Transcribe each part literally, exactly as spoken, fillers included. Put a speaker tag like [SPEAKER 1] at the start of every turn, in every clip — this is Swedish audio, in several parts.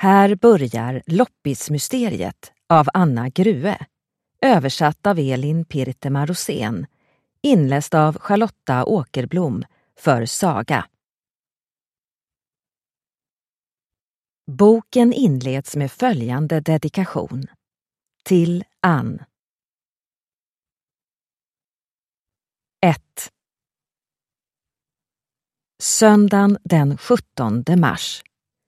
[SPEAKER 1] Här börjar Loppismysteriet av Anna Grue, översatt av Elin Pirtema Rosén, inläst av Charlotta Åkerblom för Saga. Boken inleds med följande dedikation. Till Ann. ett. Söndagen den sjuttonde mars.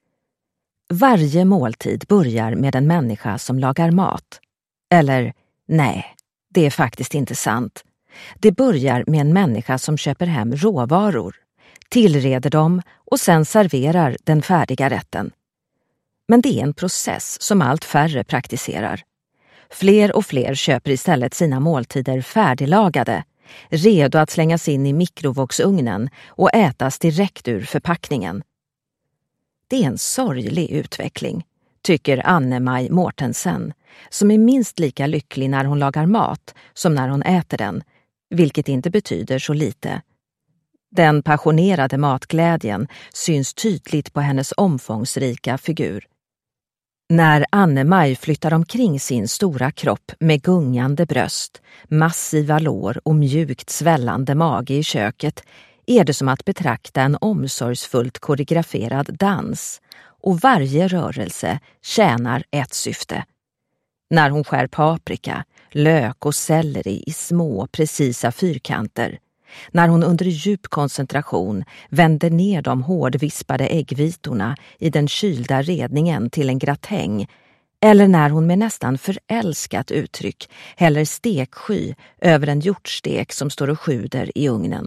[SPEAKER 1] Varje måltid börjar med en människa som lagar mat. Eller, nej, det är faktiskt inte sant. Det börjar med en människa som köper hem råvaror, tillreder dem och sen serverar den färdiga rätten. Men det är en process som allt färre praktiserar. Fler och fler köper istället sina måltider färdiglagade, redo att slängas in i mikrovågsugnen och ätas direkt ur förpackningen. Det är en sorglig utveckling, tycker Anne-Maj Mortensen, som är minst lika lycklig när hon lagar mat som när hon äter den, vilket inte betyder så lite. Den passionerade matglädjen syns tydligt på hennes omfångsrika figur. När Anne-Maj flyttar omkring sin stora kropp med gungande bröst, massiva lår och mjukt svällande mage i köket är det som att betrakta en omsorgsfullt koreograferad dans, och varje rörelse tjänar ett syfte. När hon skär paprika, lök och selleri i små, precisa fyrkanter, när hon under djup koncentration vänder ner de hårdvispade äggvitorna i den kylda redningen till en gratäng, eller när hon med nästan förälskat uttryck häller steksky över en hjortstek som står och sjuder i ugnen.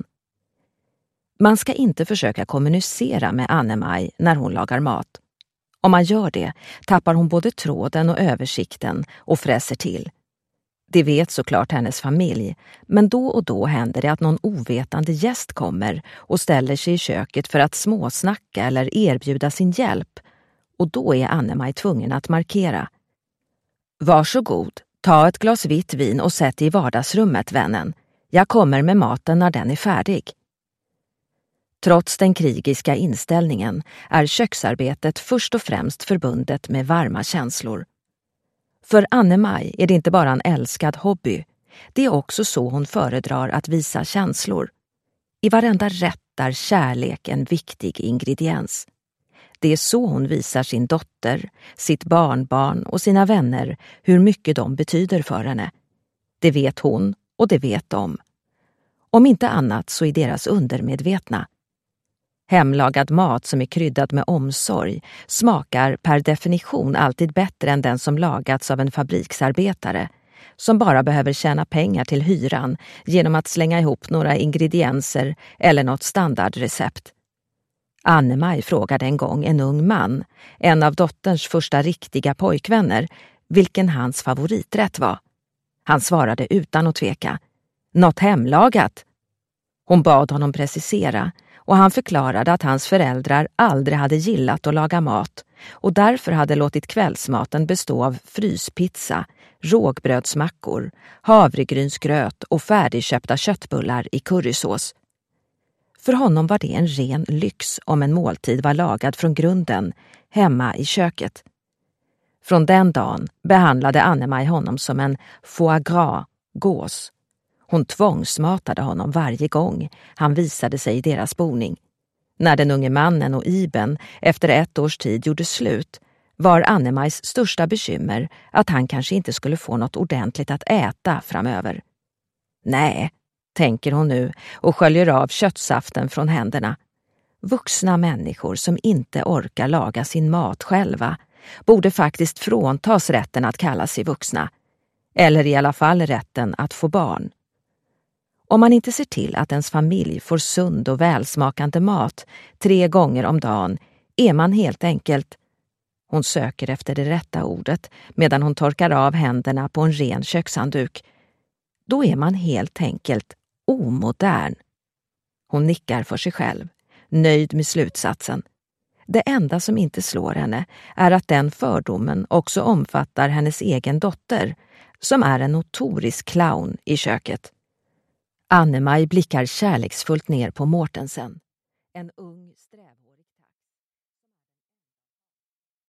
[SPEAKER 1] Man ska inte försöka kommunicera med Anne-Maj när hon lagar mat. Om man gör det tappar hon både tråden och översikten och fräser till. Det vet såklart hennes familj, men då och då händer det att någon ovetande gäst kommer och ställer sig i köket för att småsnacka eller erbjuda sin hjälp, och då är Anne-Maj tvungen att markera. Varsågod, ta ett glas vitt vin och sätt i vardagsrummet, vännen. Jag kommer med maten när den är färdig. Trots den krigiska inställningen är köksarbetet först och främst förbundet med varma känslor. För Anne-Maj är det inte bara en älskad hobby, det är också så hon föredrar att visa känslor. I varenda rätt är kärlek en viktig ingrediens. Det är så hon visar sin dotter, sitt barnbarn och sina vänner hur mycket de betyder för henne. Det vet hon och det vet de. Om inte annat så är deras undermedvetna. Hemlagad mat som är kryddad med omsorg smakar per definition alltid bättre än den som lagats av en fabriksarbetare som bara behöver tjäna pengar till hyran genom att slänga ihop några ingredienser eller något standardrecept. Anne-Maj frågade en gång en ung man, en av dotterns första riktiga pojkvänner, vilken hans favoriträtt var. Han svarade utan att tveka. Något hemlagat. Hon bad honom precisera, och han förklarade att hans föräldrar aldrig hade gillat att laga mat och därför hade låtit kvällsmaten bestå av fryspizza, rågbrödsmackor, havregrynsgröt och färdigköpta köttbullar i currysås. För honom var det en ren lyx om en måltid var lagad från grunden, hemma i köket. Från den dagen behandlade Anne-Maj honom som en foie gras, gås. Hon tvångsmatade honom varje gång han visade sig i deras boning. När den unge mannen och Iben efter ett års tid gjorde slut var Anne-Majs största bekymmer att han kanske inte skulle få något ordentligt att äta framöver. Nej, tänker hon nu och sköljer av köttsaften från händerna. Vuxna människor som inte orkar laga sin mat själva borde faktiskt fråntas rätten att kalla sig vuxna. Eller i alla fall rätten att få barn. Om man inte ser till att ens familj får sund och välsmakande mat tre gånger om dagen är man helt enkelt... Hon söker efter det rätta ordet medan hon torkar av händerna på en ren kökshandduk. Då är man helt enkelt omodern. Hon nickar för sig själv, nöjd med slutsatsen. Det enda som inte slår henne är att den fördomen också omfattar hennes egen dotter, som är en notorisk clown i köket. Anne-Maj blickar kärleksfullt ner på Mortensen. En ung sträv...